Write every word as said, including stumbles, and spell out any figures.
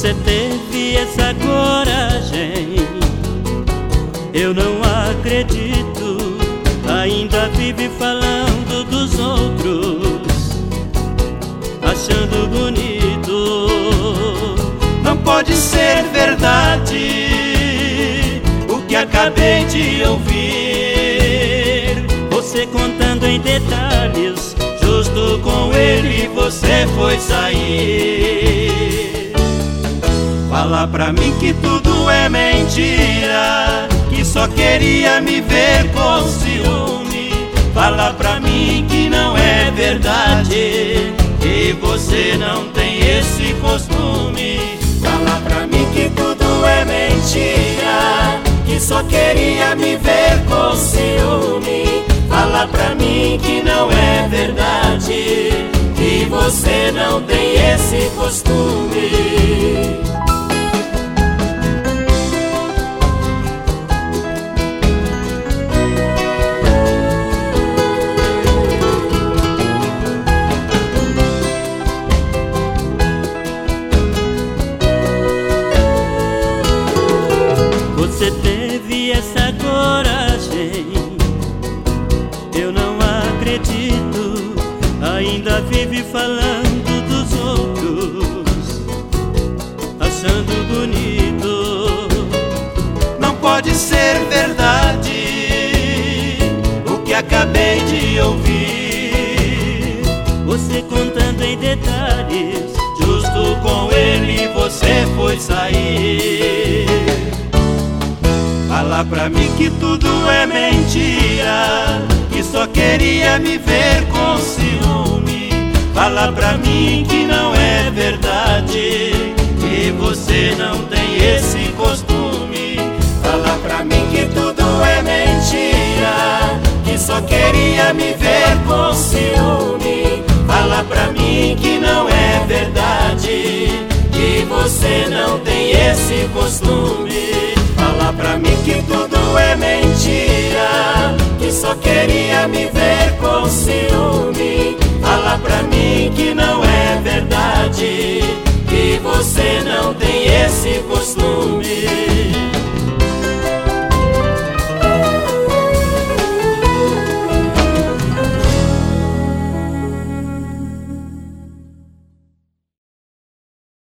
Você teve essa coragem, eu não acredito. Ainda vive falando dos outros, achando bonito. Não pode ser verdade o que acabei de ouvir. Você contando em detalhes, justo com ele você foi sair. Fala pra mim que tudo é mentira, que só queria me ver com ciúme. Fala pra mim que não é verdade, que você não tem esse costume. Fala pra mim que tudo é mentira, que só queria me ver com ciúme. Fala pra mim que não é verdade, que você não tem esse costume. Você teve essa coragem, eu não acredito. Ainda vive falando dos outros, achando bonito. Não pode ser verdade o que acabei de ouvir. Você contando em detalhes, justo com ele você foi sair. Fala pra mim que tudo é mentira, que só queria me ver com ciúme. Fala pra mim que não é verdade, que você não tem esse costume. Fala pra mim que tudo é mentira, que só queria me ver com ciúme. Fala pra mim que não é verdade, que você não tem esse costume. Fala pra mim que tudo é mentira, que só queria me ver com ciúme. Fala pra mim que não é verdade, que você não tem